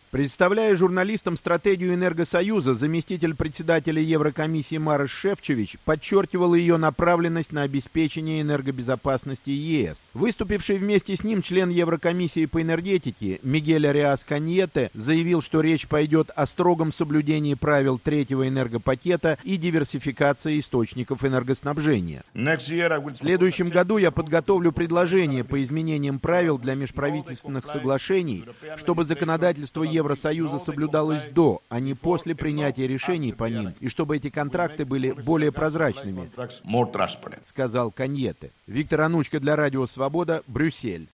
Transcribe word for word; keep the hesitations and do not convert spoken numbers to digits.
Представляя журналистам стратегию Энергосоюза, заместитель председателя Еврокомиссии Марос Шефчович подчеркивал ее направленность на обеспечение энергобезопасности ЕС. Выступивший вместе с ним член Еврокомиссии по энергетике Мигель Ариас-Каньете заявил, что речь пойдет о строгом соблюдении правил третьего энергопакета и диверсификации источников энергоснабжения. В следующем году я подготовлю предложение по изменениям правил для межправительственных соглашений, чтобы законодательство Евросоюза соблюдалось до, а не после принятия решений по ним, и чтобы эти контракты были более прозрачными, сказал Каньете. Виктор Анучко для Радио Свобода, Брюссель.